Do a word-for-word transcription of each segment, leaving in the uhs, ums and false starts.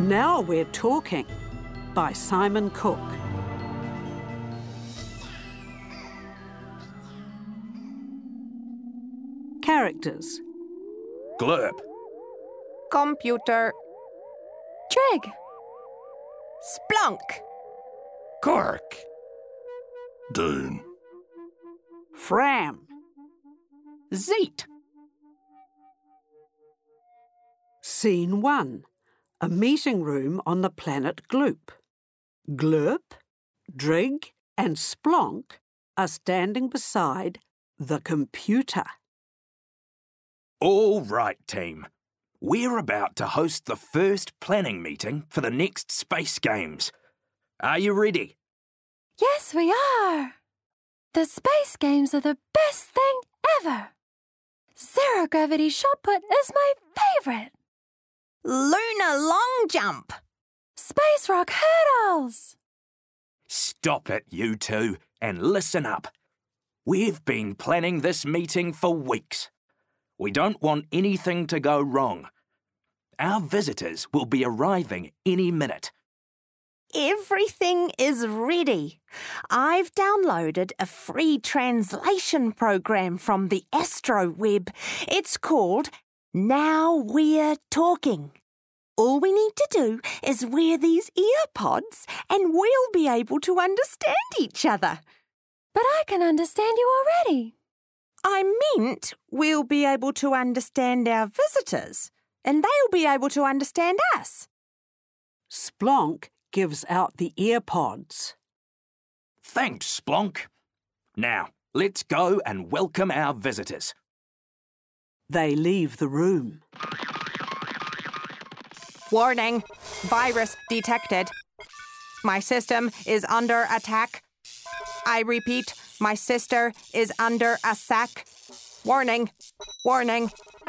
Now We're Talking by Simon Cook. Characters: Glurp, Computer. Trig. Splunk. Cork. Dune. Fram. Zeet. Scene one. A meeting room on the planet Gloop. Glurp, Drig and Splonk are standing beside the computer. All right, team. We're about to host the first planning meeting for the next Space Games. Are you ready? Yes, we are. The Space Games are the best thing ever. Zero-gravity shot put is my favourite. Lunar long jump. Space rock hurdles. Stop it, you two, and listen up. We've been planning this meeting for weeks. We don't want anything to go wrong. Our visitors will be arriving any minute. Everything is ready. I've downloaded a free translation program from the AstroWeb. It's called Now We're Talking. All we need to do is wear these ear pods and we'll be able to understand each other. But I can understand you already. I meant we'll be able to understand our visitors and they'll be able to understand us. Splonk gives out the ear pods. Thanks, Splonk. Now, let's go and welcome our visitors. They leave the room. Warning, virus detected. My system is under attack. I repeat, my sister is under attack. Warning, warning.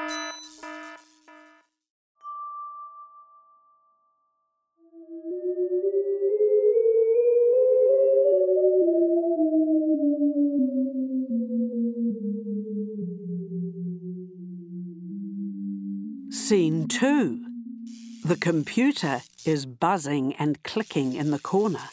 Scene two. The computer is buzzing and clicking in the corner.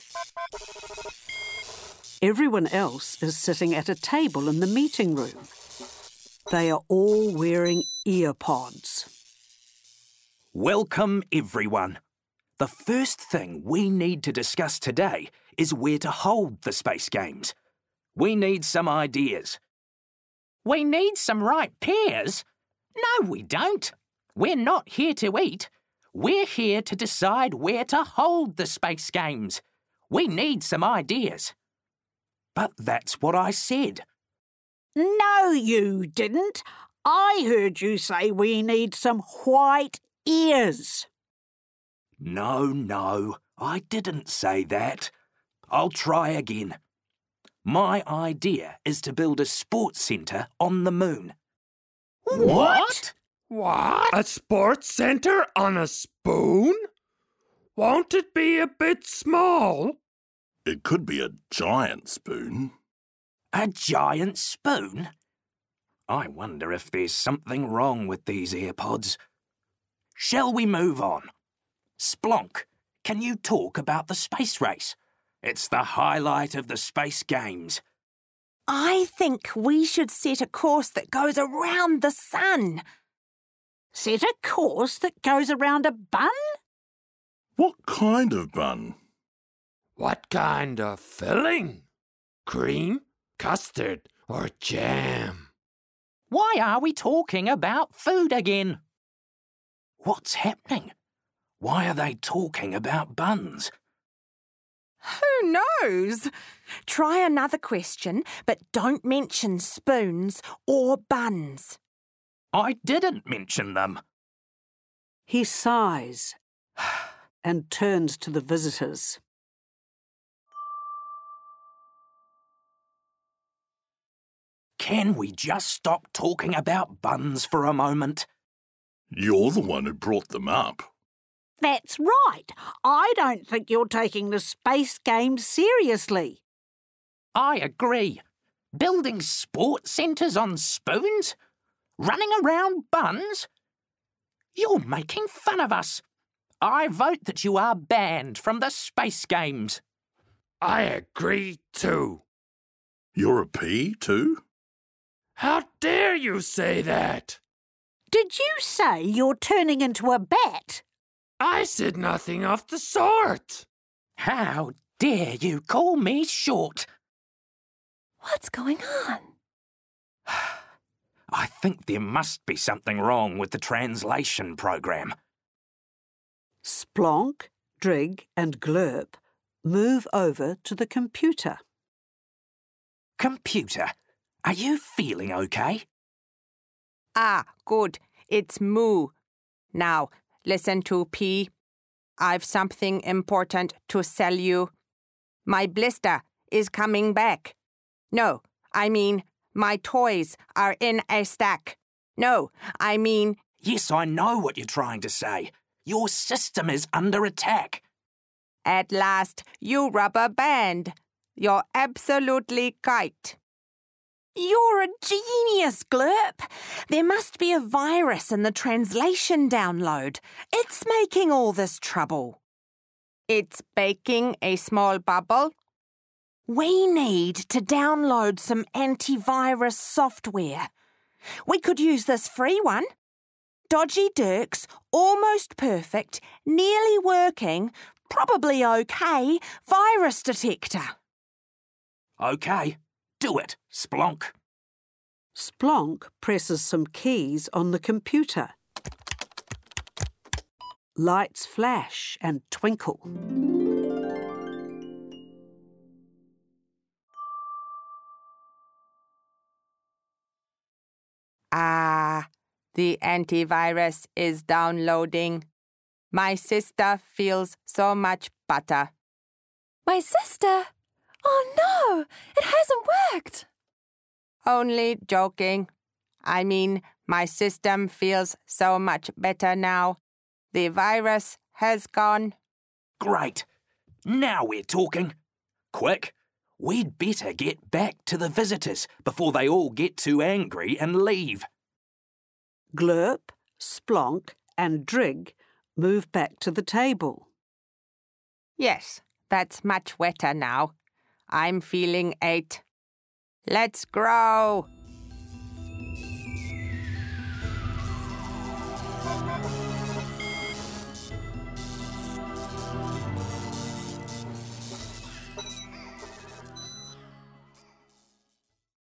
Everyone else is sitting at a table in the meeting room. They are all wearing ear pods. Welcome, everyone. The first thing we need to discuss today is where to hold the Space Games. We need some ideas. We need some right pairs? No, we don't. We're not here to eat. We're here to decide where to hold the Space Games. We need some ideas. But that's what I said. No, you didn't. I heard you say we need some white ears. No, no, I didn't say that. I'll try again. My idea is to build a sports centre on the moon. What? What? A sports centre on a spoon? Won't it be a bit small? It could be a giant spoon. A giant spoon? I wonder if there's something wrong with these earpods. Shall we move on? Splonk, can you talk about the space race? It's the highlight of the Space Games. I think we should set a course that goes around the sun. Set a course that goes around a bun? What kind of bun? What kind of filling? Cream, custard, or jam? Why are we talking about food again? What's happening? Why are they talking about buns? Who knows? Try another question, but don't mention spoons or buns. I didn't mention them. He sighs and turns to the visitors. Can we just stop talking about buns for a moment? You're the one who brought them up. That's right. I don't think you're taking the Space Games seriously. I agree. Building sports centres on spoons? Running around buns? You're making fun of us. I vote that you are banned from the Space Games. I agree too. You're a P too? How dare you say that? Did you say you're turning into a bat? I said nothing of the sort. How dare you call me short? What's going on? I think there must be something wrong with the translation program. Splonk, Drig and Glurp move over to the computer. Computer, are you feeling okay? Ah, good. It's Moo. Now, listen to P. I've something important to sell you. My blister is coming back. No, I mean, my toys are in a stack. No, I mean... Yes, I know what you're trying to say. Your system is under attack. At last, you rubber band. You're absolutely kite. You're a genius, Glurp. There must be a virus in the translation download. It's making all this trouble. It's baking a small bubble. We need to download some antivirus software. We could use this free one. Dodgy Dirk's almost perfect, nearly working, probably okay virus detector. OK, do it, Splonk. Splonk presses some keys on the computer. Lights flash and twinkle. Ah, the antivirus is downloading. My sister feels so much better. My sister? Oh no, it hasn't worked. Only joking. I mean, my system feels so much better now. The virus has gone. Great. Now we're talking. Quick, we'd better get back to the visitors before they all get too angry and leave. Glurp, Splonk and Drig move back to the table. Yes, that's much wetter now. I'm feeling eight. Let's grow.